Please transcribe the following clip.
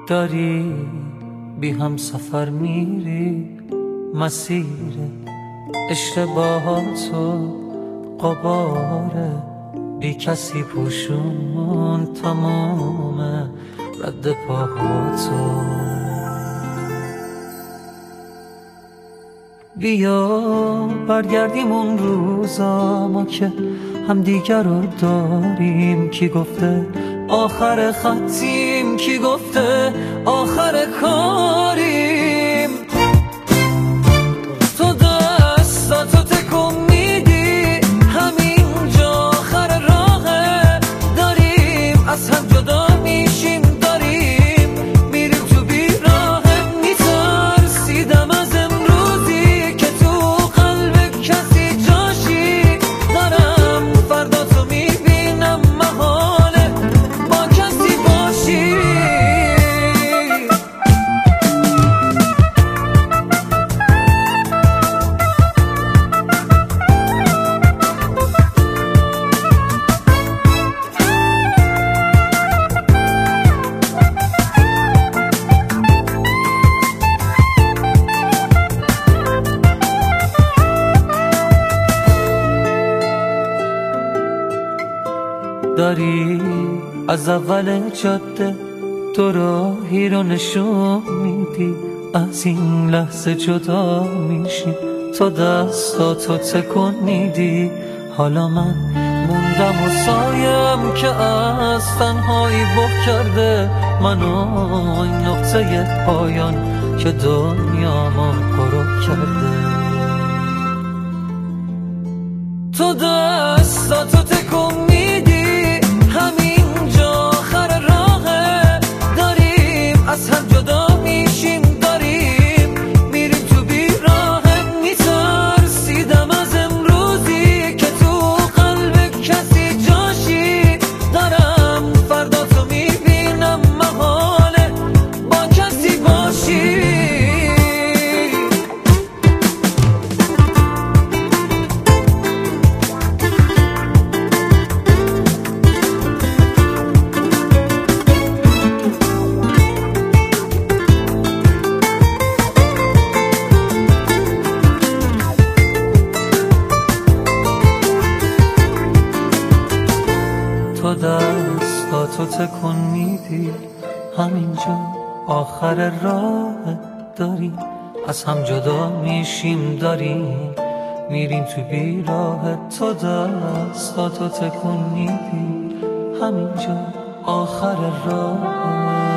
داری بی هم سفر میری، مسیر اشتباهاتو قباره، بی کسی پوشون تمام رد پاهاتو. بیا برگردیم اون روزا ما که هم دیگر رو داریم. کی گفته آخر خطیم، کی گفته آخر کاریم. تو دستاتو تکون میدی، همینجا آخر راهه. داریم از هم جدا میشیم، داریم میریم تو بیراهه. میترسیدم از امروزی که تو قلب کسی جاشی. دارم فردا تو میبینم محاله با کسی باشی. داری از اول جاده تو راهی رو نشون میدی، از این لحظه جدا میشیم. تو دستاتو تکون میدی، حالا من موندم و سایم که از تنهایی بغ کرده منو. این نقطه پایان که دنیامو پرو کرده. تو دستاتو تکون میدی، همینجا آخر راهه. داریم از هم جدا میشیم، داریم میریم تو بیراهه. میترسیدم از امروزی که تو قلب کسی جاشی. دارم فردا تو میبینم محاله با کسی باشی. تو دستاتو تکون میدی، همینجا آخر راه. داریم از هم جدا میشیم، داریم میریم تو بیراه. تو دستاتو تکون میدی، همینجا آخر راه.